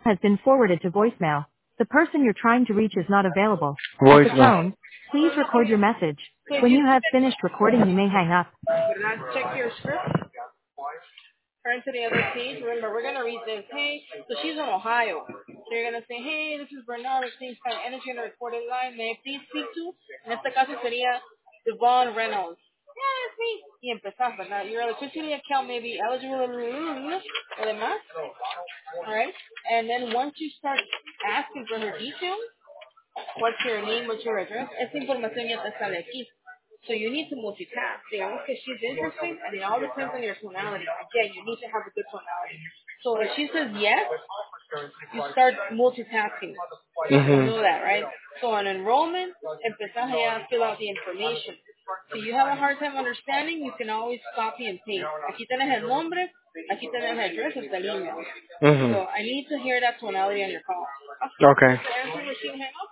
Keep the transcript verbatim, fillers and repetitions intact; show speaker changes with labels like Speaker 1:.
Speaker 1: has been forwarded to voicemail. The person you're trying to reach is not available. At the
Speaker 2: Voicemail.
Speaker 1: tone, please record your message.
Speaker 3: So if
Speaker 1: When
Speaker 3: you
Speaker 1: you have finished recording, you may hang up.
Speaker 3: not check your script, turn to the other page. Remember, we're going to read this. Hey, so she's in Ohio. So you're going to say, hey, this is Bernard with Clean Sky Energy on the recorded line. May I please speak to? En este caso sería Devon Reynolds. Yeah, sí. Y empezás, ¿verdad? Your electricity account may be eligible o demás. All right? And then once you start asking for her details, what's your name, what's your address, esa información ya te sale aquí. So you need to multitask. Digamos que she's interested, and it all depends on your tonality. Again, you need to have a good tonality. So if she says yes, you start multitasking. You know
Speaker 2: Mhm.
Speaker 3: that, right? So on enrollment, empezás a fill out the information. So you have a hard time understanding, you can always copy and paste. Aquí tenés el nombre, aquí tenés el address, hasta el email.
Speaker 2: Mhm.
Speaker 3: So I need to hear that tonality on your call.
Speaker 2: Okay.
Speaker 3: Answer machine, hang up.